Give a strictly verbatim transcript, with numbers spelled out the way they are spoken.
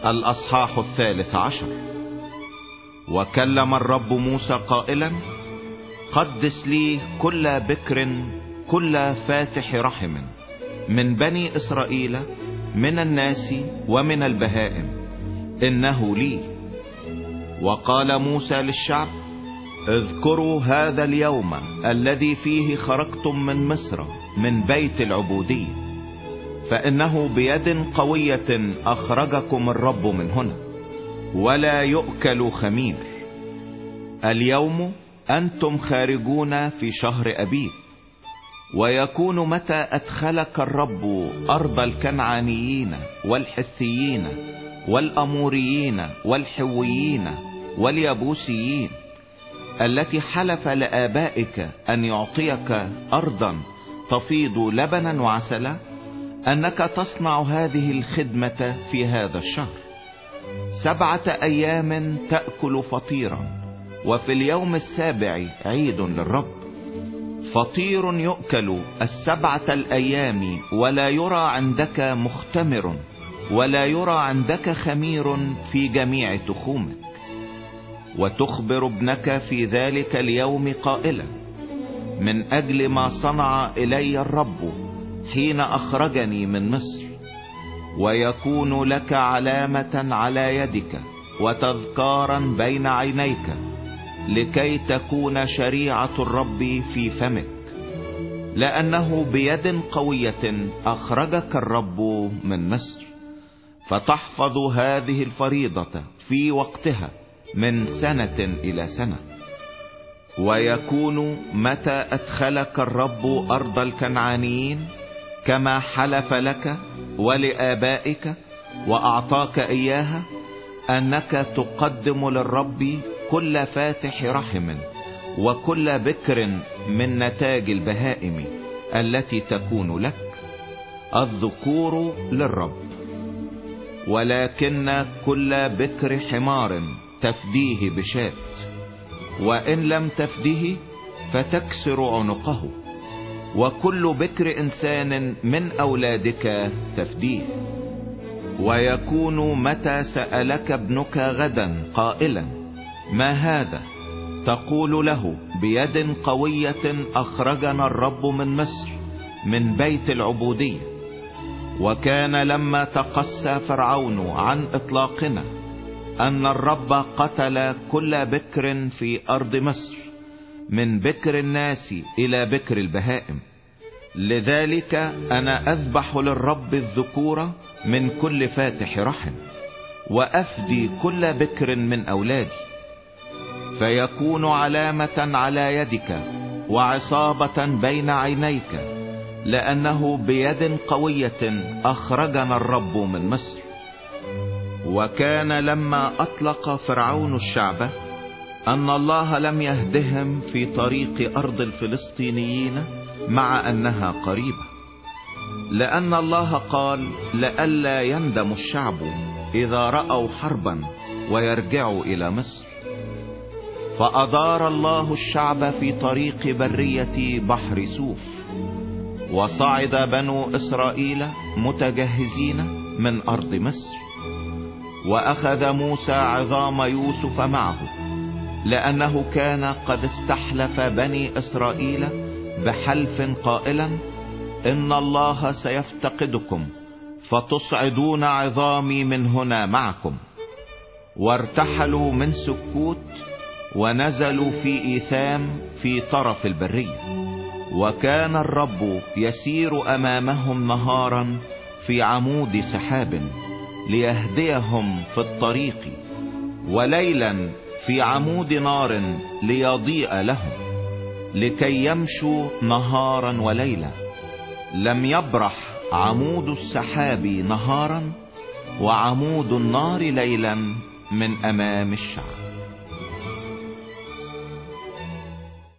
الأصحاح الثالث عشر. وكلم الرب موسى قائلا: قدس لي كل بكر كل فاتح رحم من بني إسرائيل من الناس ومن البهائم، إنه لي. وقال موسى للشعب: اذكروا هذا اليوم الذي فيه خرجتم من مصر من بيت العبودية، فإنه بيد قوية أخرجكم الرب من هنا، ولا يؤكل خمير. اليوم أنتم خارجون في شهر أبيب. ويكون متى أدخلك الرب أرض الكنعانيين والحثيين والأموريين والحويين واليبوسيين التي حلف لآبائك أن يعطيك أرضا تفيض لبنا وعسلا، أنك تصنع هذه الخدمة في هذا الشهر. سبعة أيام تأكل فطيرا، وفي اليوم السابع عيد للرب. فطير يؤكل السبعة الأيام، ولا يرى عندك مختمر، ولا يرى عندك خمير في جميع تخومك. وتخبر ابنك في ذلك اليوم قائلا: من أجل ما صنع إلي الرب حين أخرجني من مصر. ويكون لك علامة على يدك وتذكارا بين عينيك، لكي تكون شريعة الرب في فمك، لأنه بيد قوية أخرجك الرب من مصر. فتحفظ هذه الفريضة في وقتها من سنة إلى سنة. ويكون متى أدخلك الرب أرض الكنعانيين كما حلف لك ولآبائك وأعطاك إياها، أنك تقدم للرب كل فاتح رحم وكل بكر من نتاج البهائم التي تكون لك، الذكور للرب. ولكن كل بكر حمار تفديه بشاة، وإن لم تفده فتكسر عنقه. وكل بكر إنسان من أولادك تفديه. ويكون متى سألك ابنك غدا قائلا: ما هذا؟ تقول له: بيد قوية أخرجنا الرب من مصر من بيت العبودية. وكان لما تقسى فرعون عن إطلاقنا أن الرب قتل كل بكر في أرض مصر، من بكر الناس إلى بكر البهائم. لذلك أنا أذبح للرب الذكور من كل فاتح رحم، وأفدي كل بكر من أولادي. فيكون علامة على يدك وعصابة بين عينيك، لأنه بيد قوية أخرجنا الرب من مصر. وكان لما أطلق فرعون الشعب أن الله لم يهدهم في طريق أرض الفلسطينيين، مع أنها قريبة، لأن الله قال: لئلا يندم الشعب إذا رأوا حربا ويرجعوا إلى مصر. فأدار الله الشعب في طريق برية بحر سوف. وصعد بنو إسرائيل متجهزين من أرض مصر. وأخذ موسى عظام يوسف معه، لأنه كان قد استحلف بني إسرائيل بحلف قائلا: إن الله سيفتقدكم فتصعدون عظامي من هنا معكم. وارتحلوا من سكوت ونزلوا في إيثام في طرف البرية. وكان الرب يسير أمامهم نهارا في عمود سحاب ليهديهم في الطريق، وليلا في عمود نار ليضيء لهم، لكي يمشوا نهارا وليلا. لم يبرح عمود السحاب نهارا وعمود النار ليلا من أمام الشعب.